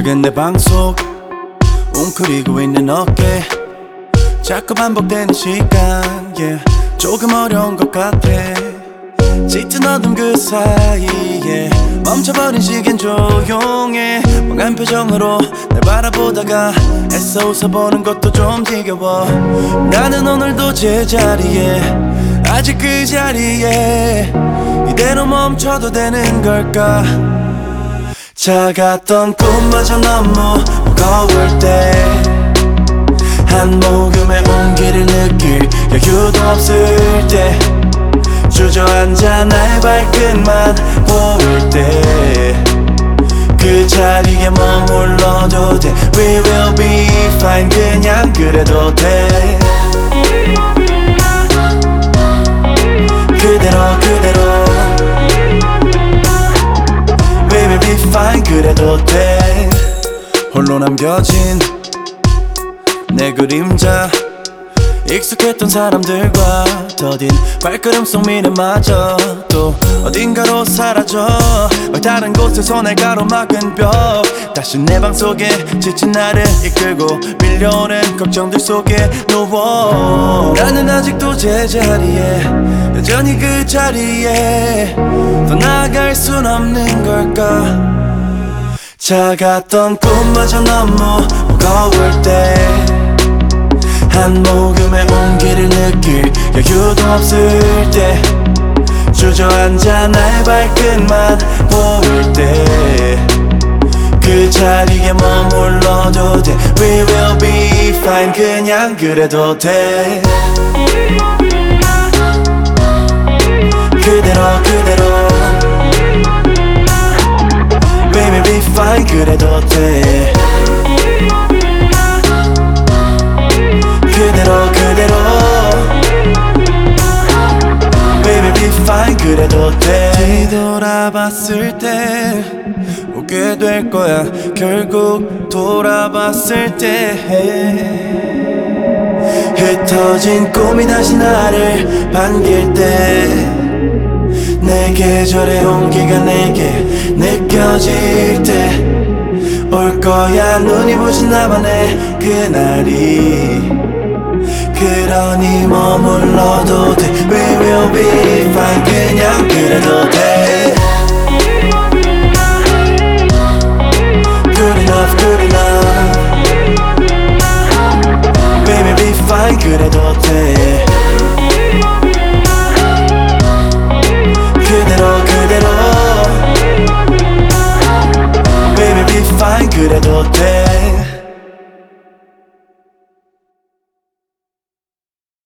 작은 내 방 속 웅크리고 있는 어깨 자꾸 반복되는 시간 yeah. 조금 어려운 것 같아 짙은 어둠 그 사이에 멈춰버린 시간 조용해 멍한 표정으로 날 바라보다가 애써 웃어보는 것도 좀 지겨워 나는 오늘도 제자리에 아직 그 자리에 이대로 멈춰도 되는 걸까 작았던 꿈마저 너무 무거울 때 한 모금의 온기를 느낄 여유도 없을 때 주저앉아 나의 발끝만 보일 때 그 자리에 머물러도 돼 We will be fine 그냥 그래도 돼 그대로 그대로 We will be fine 그래도 돼 홀로 남겨진 내 그림자 익숙했던 사람들과 더딘 발걸음 속 미래마저 또 어딘가로 사라져 다른 곳에서 날 가로막은 벽 다시 내 방 속에 지친 나를 이끌고 밀려오는 걱정들 속에 누워 나는 아직도 제자리에 여전히 그 자리에 더 나아갈 순 없는 걸까 작았던 꿈마저 너무 무거울 때 한 모금의 온기를 느낄 여유도 없을 때 주저앉아 나의 발끝만 보일 때 그 자리에 머물러도 돼 We will be fine 그냥 그래도 돼 그대로 그대로 We will be fine 그래도 돼 그대로 그대로 Baby be fine 그래도 돼 뒤돌아봤을 때 웃게 될 거야 결국 돌아봤을 때 흩어진 꿈이 다시 나를 반길 때 내 계절의 온기가 내게 느껴질 때 올 거야 눈이 부신 나만의 그날이 그러니 머물러도 돼 We will be fine 그냥 그래도 돼 Good enough good enough Baby be fine 그래도 돼 그대로 그대로 Baby be fine 그래도